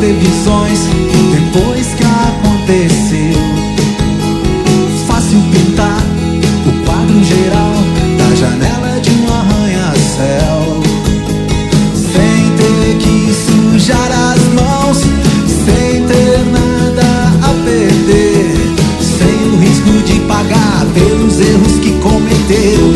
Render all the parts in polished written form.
previsões depois que aconteceu. Fácil pintar o quadro geral da janela de um arranha-céu, sem ter que sujar as mãos, sem ter nada a perder, sem o risco de pagar pelos erros que cometeu.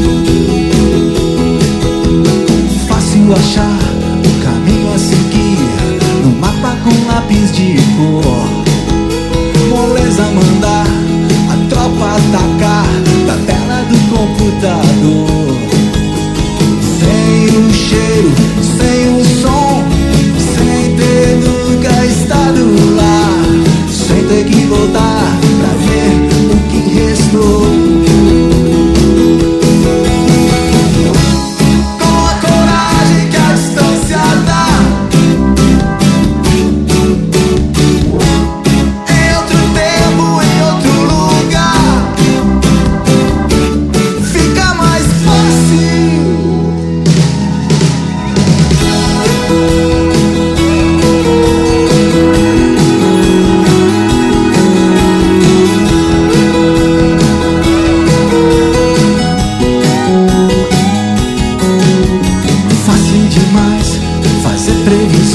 Fácil achar o caminho a seguir no mapa com lápis de cor, moleza mandar a tropa atacar da tela do computador. Sem o cheiro, sem o som, sem ter nunca estado lá, sem ter que voltar pra ver o que restou. Fazer previsões